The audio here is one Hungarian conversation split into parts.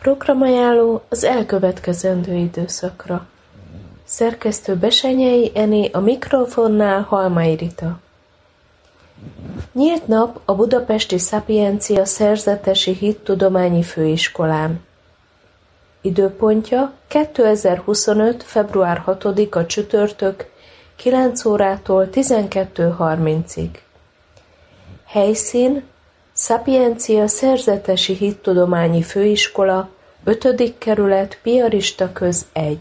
Programajánló az elkövetkezendő időszakra. Szerkesztő Besenyei Ené, a mikrofonnál Halmai Rita. Nyílt nap a Budapesti Szapiencia Szerzetesi Hittudományi Főiskolán. Időpontja 2025. február 6-a csütörtök 9 órától 12:30-ig. Helyszín: Szapiencia Szerzetesi Hittudományi Főiskola, 5. kerület, Piarista köz 1.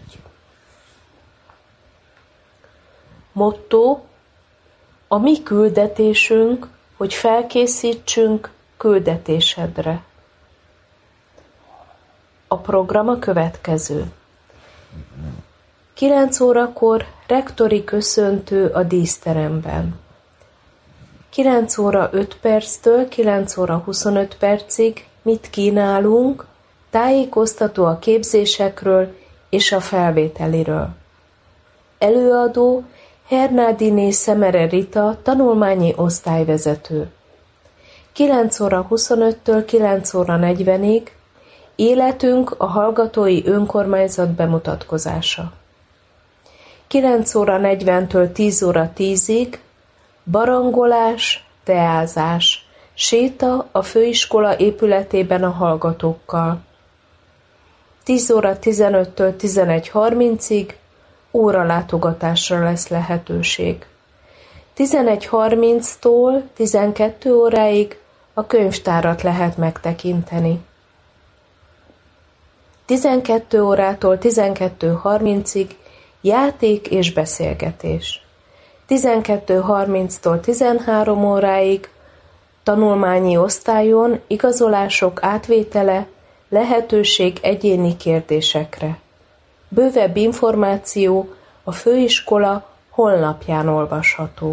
Motto: a mi küldetésünk, hogy felkészítsünk küldetésedre. A program a következő. 9 órakor rektori köszöntő a díszteremben. 9 óra 5 perctől 9 óra 25 percig mit kínálunk, tájékoztató a képzésekről és a felvételiről. Előadó Hernádiné Szemere Rita, tanulmányi osztályvezető. 9 óra 25-től 9 óra 40-ig Életünk a hallgatói önkormányzat bemutatkozása. 9 óra 40-től 10 óra 10-ig barangolás, teázás, séta a főiskola épületében a hallgatókkal. 10 óra 15-től 11:30-ig óralátogatásra lesz lehetőség. 11:30-tól 12 óráig a könyvtárat lehet megtekinteni. 12 órától 12:30-ig játék és beszélgetés. 12:30-tól 13 óráig tanulmányi osztályon igazolások átvétele, lehetőség egyéni kérdésekre. Bővebb információ a főiskola honlapján olvasható.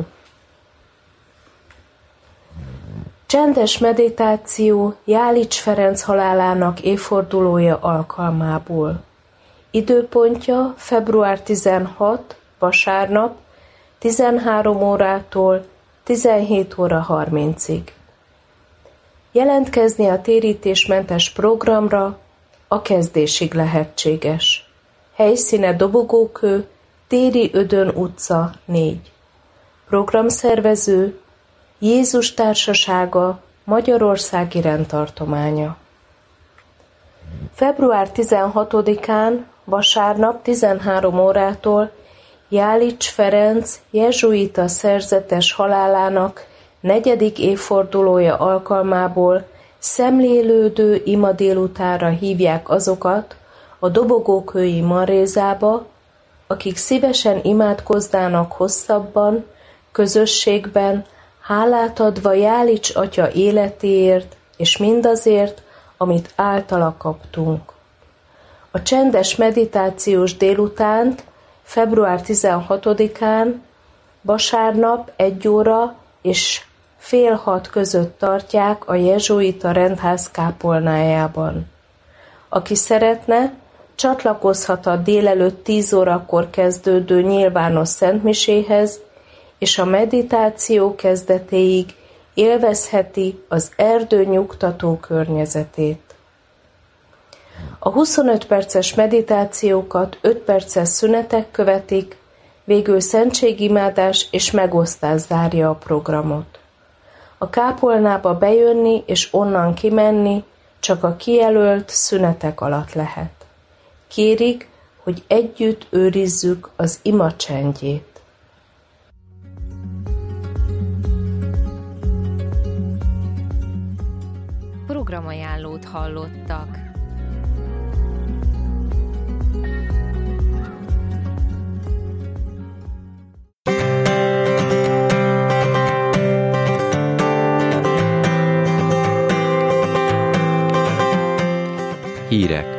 Csendes meditáció Jálics Ferenc halálának évfordulója alkalmából. Időpontja február 16, vasárnap, 13 órától 17:30-ig. Jelentkezni a térítésmentes programra a kezdésig lehetséges. Helyszíne Dobogókő, Téri Ödön utca 4. Programszervező Jézus Társasága, Magyarországi rendtartománya. Február 16-án, vasárnap 13 órától Jálics Ferenc jezsuita szerzetes halálának 4. évfordulója alkalmából szemlélődő ima délutára hívják azokat a Dobogókői Marézába, akik szívesen imádkoznának hosszabban, közösségben, hálát adva Jálics atya életéért és mindazért, amit általa kaptunk. A csendes meditációs délutánt február 16-án vasárnap 1 óra és fél 6 között tartják a jezsuita rendház kápolnájában. Aki szeretne, csatlakozhat a délelőtt 10 órakor kezdődő nyilvános szentmiséhez, és a meditáció kezdetéig élvezheti az erdő nyugtató környezetét. A 25 perces meditációkat 5 perces szünetek követik, végül szentségimádás és megosztás zárja a programot. A kápolnába bejönni és onnan kimenni csak a kijelölt szünetek alatt lehet. Kérik, hogy együtt őrizzük az ima csendjét. Programajánlót hallottak. Hírek.